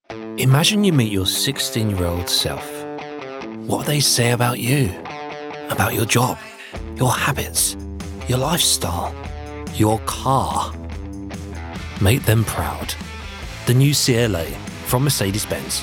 Imagine you meet your 16-year-old self. What would they say about you? About your job, your habits, your lifestyle, your car? Make them proud. The new CLA from Mercedes-Benz.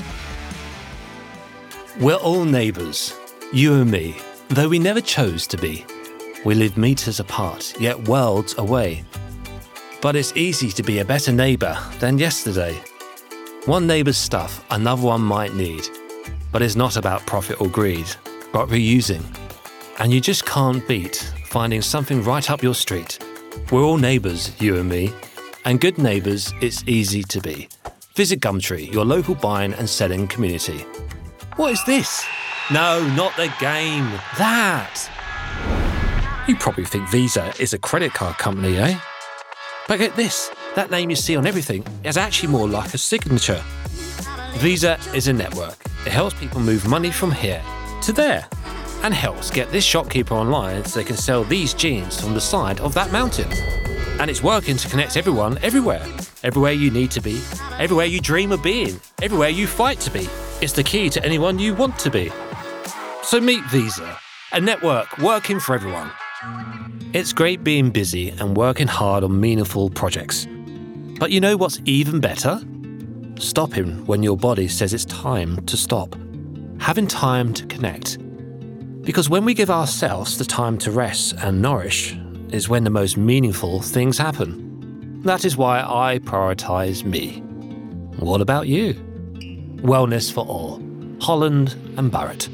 We're all neighbours, you and me, though we never chose to be. We live meters apart, yet worlds away. But it's easy to be a better neighbour than yesterday. One neighbour's stuff, another one might need. But it's not about profit or greed, but reusing. And you just can't beat finding something right up your street. We're all neighbours, you and me. And good neighbours, it's easy to be. Visit Gumtree, your local buying and selling community. What is this? No, not the game. That. You probably think Visa is a credit card company, eh? But get this, that name you see on everything is actually more like a signature. Visa is a network. It helps people move money from here to there and helps get this shopkeeper online so they can sell these jeans on the side of that mountain. And it's working to connect everyone everywhere. Everywhere you need to be, everywhere you dream of being, everywhere you fight to be. It's the key to anyone you want to be. So meet Visa, a network working for everyone. It's great being busy and working hard on meaningful projects. But you know what's even better? Stopping when your body says it's time to stop. Having time to connect. Because when we give ourselves the time to rest and nourish is when the most meaningful things happen. That is why I prioritise me. What about you? Wellness for all. Holland and Barrett.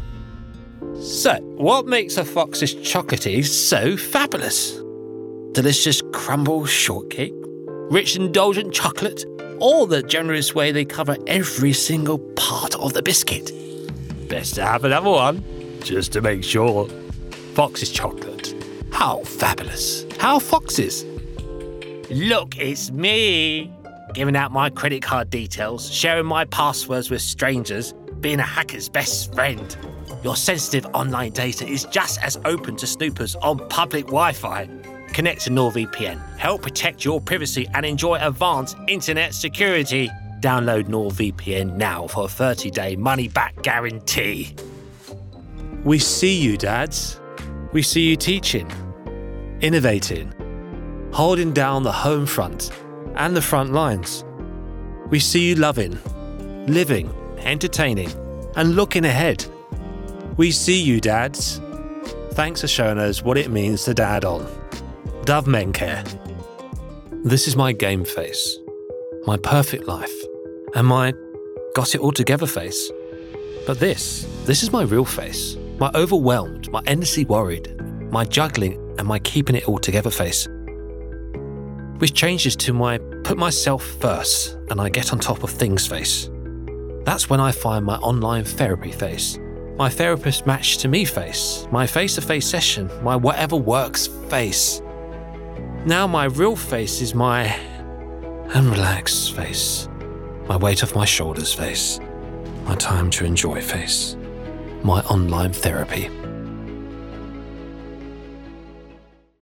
So, what makes a Fox's Chocolatey so fabulous? Delicious crumble shortcake? Rich indulgent chocolate? Or the generous way they cover every single part of the biscuit? Best to have another one, just to make sure. Fox's Chocolate. How fabulous. How Fox's. Look, it's me. Giving out my credit card details, sharing my passwords with strangers, being a hacker's best friend. Your sensitive online data is just as open to snoopers on public Wi-Fi. Connect to NordVPN. Help protect your privacy and enjoy advanced internet security. Download NordVPN now for a 30-day money-back guarantee. We see you, dads. We see you teaching, innovating, holding down the home front and the front lines. We see you loving, living, entertaining, and looking ahead. We see you, dads. Thanks for showing us what it means to dad on. Dove Men Care. This is my game face, my perfect life, and my got it all together face. But this is my real face, my overwhelmed, my endlessly worried, my juggling and my keeping it all together face. Which changes to my put myself first and I get on top of things face. That's when I find my online therapy face. My therapist matched to me face, my face-to-face session, my whatever works face. Now my real face is my and relax face, my weight off my shoulders face, my time to enjoy face, my online therapy.